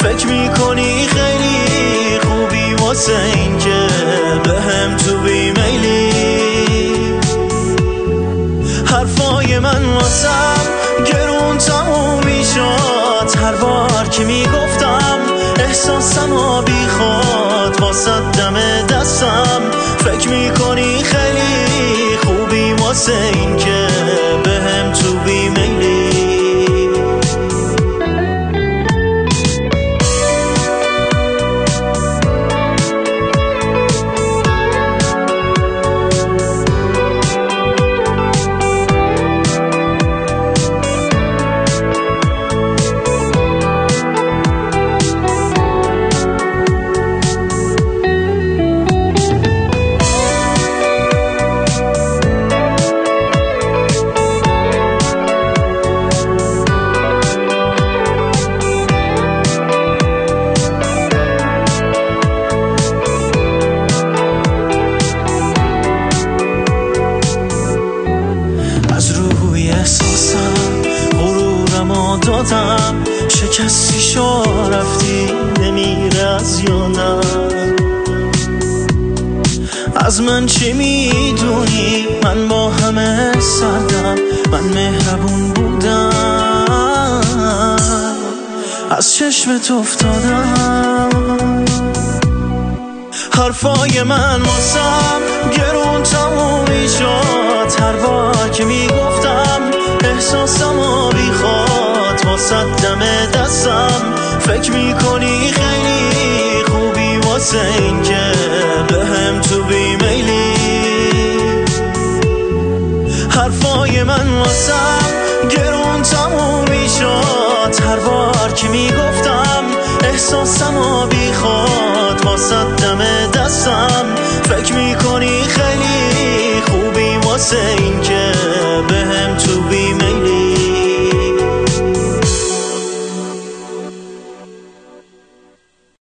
فکر میکنی خیلی خوبی واسه این که بهم تو بیمیلی. حرفای من واسم گرون تمومی شد هر بار که میگفتم احساسم و بیخواد واسه دم دستم. فکر میکنی خیلی خوبی واسه این که بهم تو بیمیلی. دادم شکستی شو رفتی نمیره از یادم. از من چی میدونی من با همه سردم، من مهربون بودم از چشمت افتادم. حرفای من واسم گرون تمومی شد هر بار که میگفتم احساسم و بیخواد واسه دم دستم. فکر میکنی خیلی خوبی واسه این که بهم تو بیمیلی. حرفای من واسم گرون تمومی شد هر بار که میگفتم احساسم و بیخواد واسه دم دستم. فکر میکنی